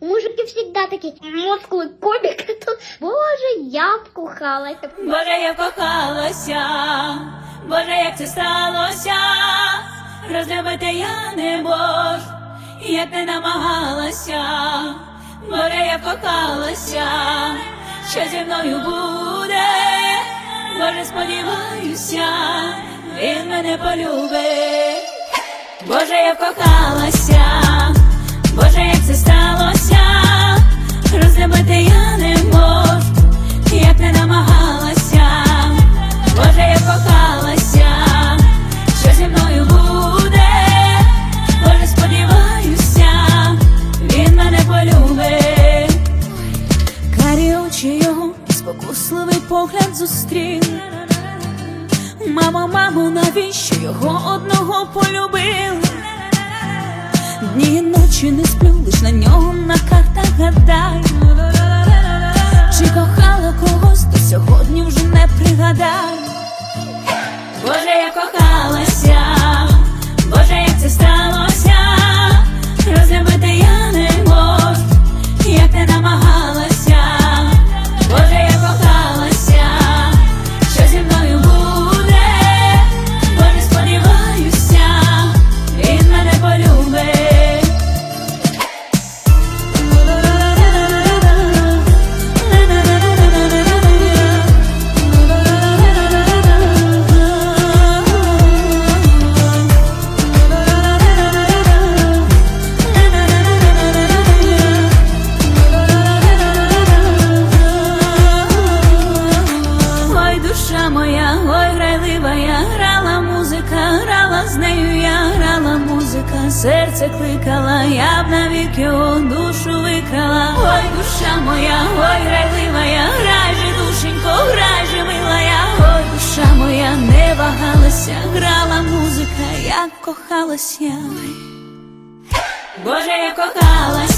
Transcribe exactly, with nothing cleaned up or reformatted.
Мужики всегда такие, мускулы, кубик. Боже, я б кохалася. Боже, я б кохалася. Боже, як це сталося. Розлюбити я не можу, як не намагалася. Боже, я б кохалася. Що зі мною буде? Боже, сподіваюся, він мене полюбить. Боже, я б кохалася. Боже, як це сталося. Розлюбити я не можу, як не намагалася. Боже, я б кохалася. Що зі мною буде? Боже, сподіваюся, він мене полюбить. Карі очі його, спокусливий погляд зустрів. Мамо, мамо, навіщо його одного полюбив? Дні і ночі не сплю, лиш на нього на картах гадаю. Чи кохала когось, то сьогодні вже не пригадаю. Боже, я кохалася. Боже, як це сталося. Розлюбити я не можу, як не намагалася. Боже, я кохалася. Що зі мною буде? Боже, сподіваюся, він мене полюбить. Ой, душа моя, ой, грайлива я, грала музика, грала з нею я, грала музика, серце кликала, я б навік його душу викрала. Ой, душа моя, ой, грайлива я, грай же, душенько, грай же, мила я. Ой, душа моя, не вагалася, грала музика, як кохалась я. Боже, я кохалась.